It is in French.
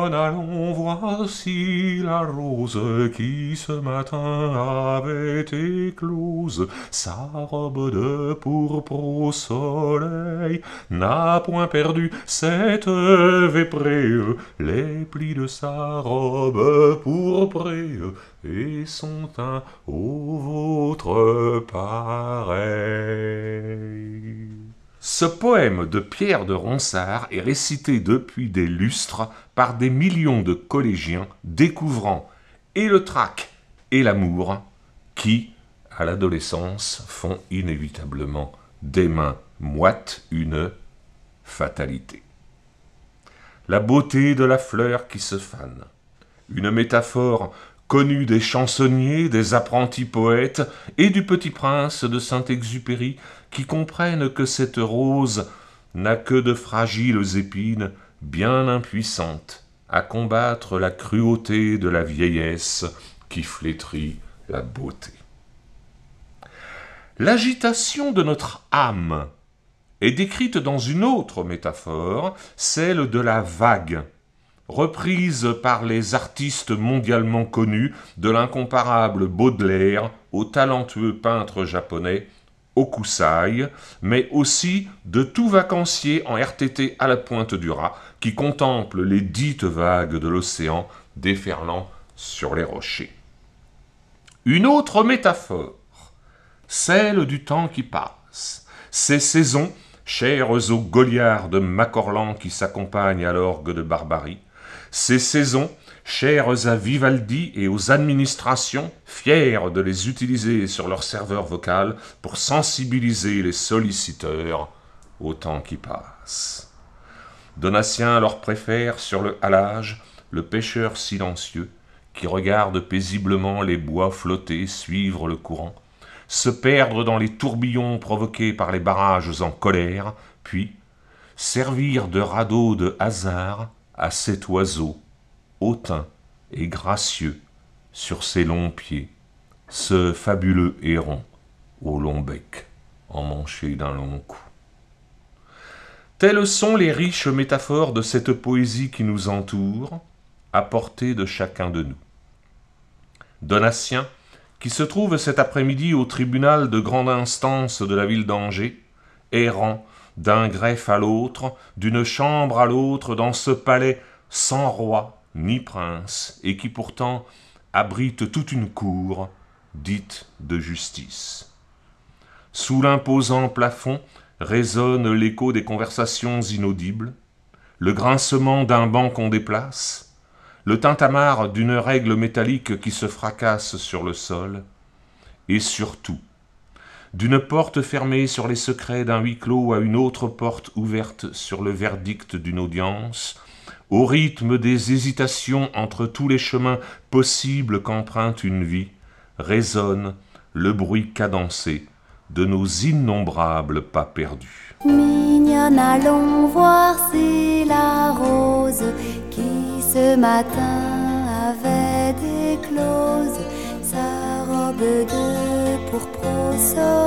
mignonne, allons voir si la rose qui ce matin avait éclose, sa robe de pourpre au soleil, n'a point perdu cette véprée, les plis de sa robe pourprée, et son teint au vôtre pareil. Ce poème de Pierre de Ronsard est récité depuis des lustres par des millions de collégiens découvrant et le trac et l'amour qui, à l'adolescence, font inévitablement des mains moites une fatalité. La beauté de la fleur qui se fane, une métaphore connue des chansonniers, des apprentis poètes et du Petit Prince de Saint-Exupéry, qui comprennent que cette rose n'a que de fragiles épines bien impuissantes à combattre la cruauté de la vieillesse qui flétrit la beauté. L'agitation de notre âme est décrite dans une autre métaphore, celle de la vague, reprise par les artistes mondialement connus, de l'incomparable Baudelaire au talentueux peintre japonais Hokusai, mais aussi de tout vacancier en RTT à la Pointe du Raz qui contemple les dites vagues de l'océan déferlant sur les rochers. Une autre métaphore, celle du temps qui passe, ces saisons chères aux Goliards de Macorlan qui s'accompagnent à l'orgue de Barbarie, ces saisons chères à Vivaldi et aux administrations, fières de les utiliser sur leur serveur vocal pour sensibiliser les solliciteurs au temps qui passe. Donatien leur préfère sur le halage le pêcheur silencieux qui regarde paisiblement les bois flotter, suivre le courant, se perdre dans les tourbillons provoqués par les barrages en colère, puis servir de radeau de hasard à cet oiseau hautain et gracieux sur ses longs pieds, ce fabuleux héron au long bec emmanché d'un long cou. Telles sont les riches métaphores de cette poésie qui nous entoure, à portée de chacun de nous. Donatien, qui se trouve cet après-midi au tribunal de grande instance de la ville d'Angers, errant d'un greffe à l'autre, d'une chambre à l'autre, dans ce palais sans roi ni prince, et qui pourtant abrite toute une cour dite de justice. Sous l'imposant plafond résonne l'écho des conversations inaudibles, le grincement d'un banc qu'on déplace, le tintamarre d'une règle métallique qui se fracasse sur le sol, et surtout, d'une porte fermée sur les secrets d'un huis clos à une autre porte ouverte sur le verdict d'une audience, au rythme des hésitations entre tous les chemins possibles qu'emprunte une vie, résonne le bruit cadencé de nos innombrables pas perdus. Mignonne, allons voir si la rose qui ce matin avait éclose, sa robe de pourpre au soleil